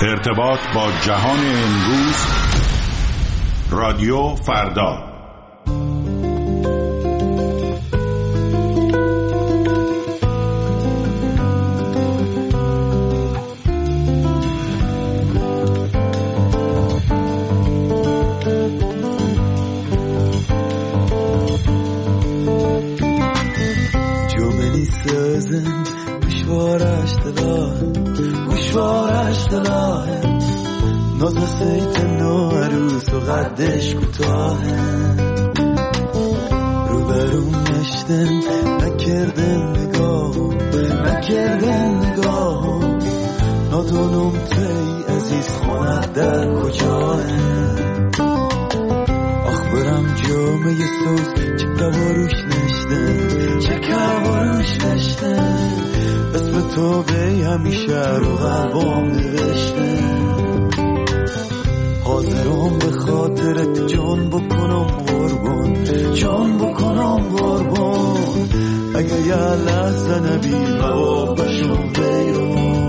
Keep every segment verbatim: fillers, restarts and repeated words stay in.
ارتباط با جهان امروز، رادیو فردا. ناز سیت نو عروس و قدش کوتاهه، رو برون نشتن نکردن نگاه نکردن نگاه، نادونم تی عزیز خونه در کجاه، آخ برم جامعه سوز چه کواروش نشتن چه کواروش نشتن، اسم تو به همیشه رو قلبم نوشتن، حاضرم به خاطرت جان بکنم قربان جان بکنم قربان، اگه یه لحظه نبی مواب بشم بیرون.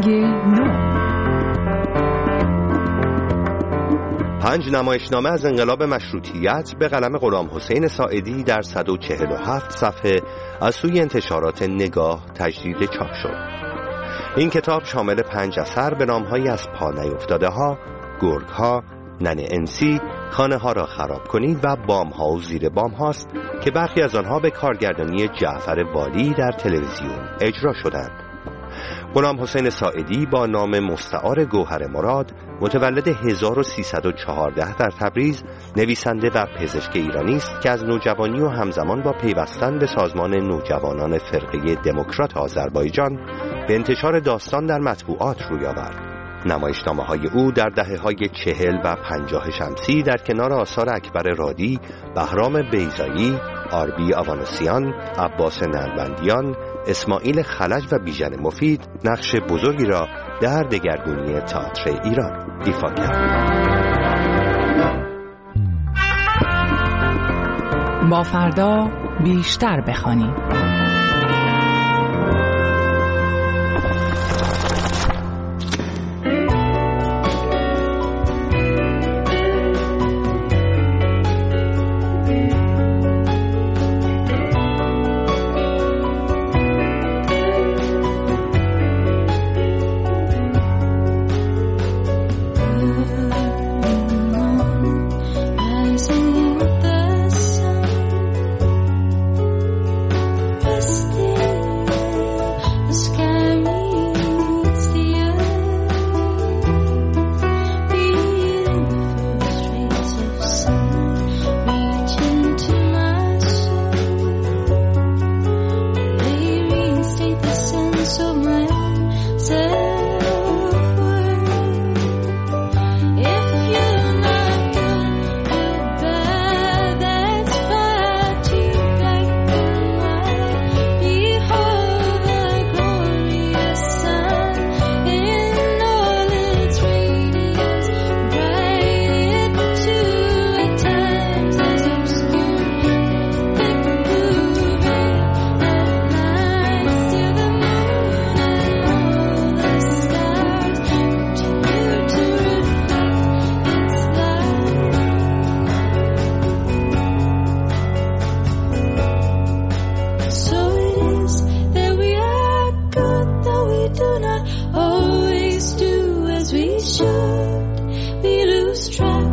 رنگ نو. پنج نمایشنامه از انقلاب مشروطیت به قلم غلامحسین ساعدی در صد و چهل و هفت صفحه از سوی انتشارات نگاه تجدید چاپ شد. این کتاب شامل پنج اثر به نام‌هایی از پا نیفتاده ها، گرگ ها، ننه انسی، خانه ها را خراب کنید و بام ها و زیر بام هاست که برخی از آنها به کارگردانی جعفر والی در تلویزیون اجرا شدند. غلامحسین ساعدی با نام مستعار گوهر مراد، متولد هزار و سیصد و چهارده در تبریز، نویسنده و پزشک ایرانی است که از نوجوانی و همزمان با پیوستن به سازمان نوجوانان فرقه دموکرات آذربایجان به انتشار داستان در مطبوعات روی آورد. نمایشنامه های او در دهه های چهل و پنجاه شمسی در کنار آثار اکبر رادی، بهرام بیضایی، آربی آوانسیان، عباس نلبندیان، اسماعیل خلج و بیژن مفید نقش بزرگی را در دگرگونی تئاتر ایران ایفا کرد. با فردا بیشتر بخوانیم. we lose track.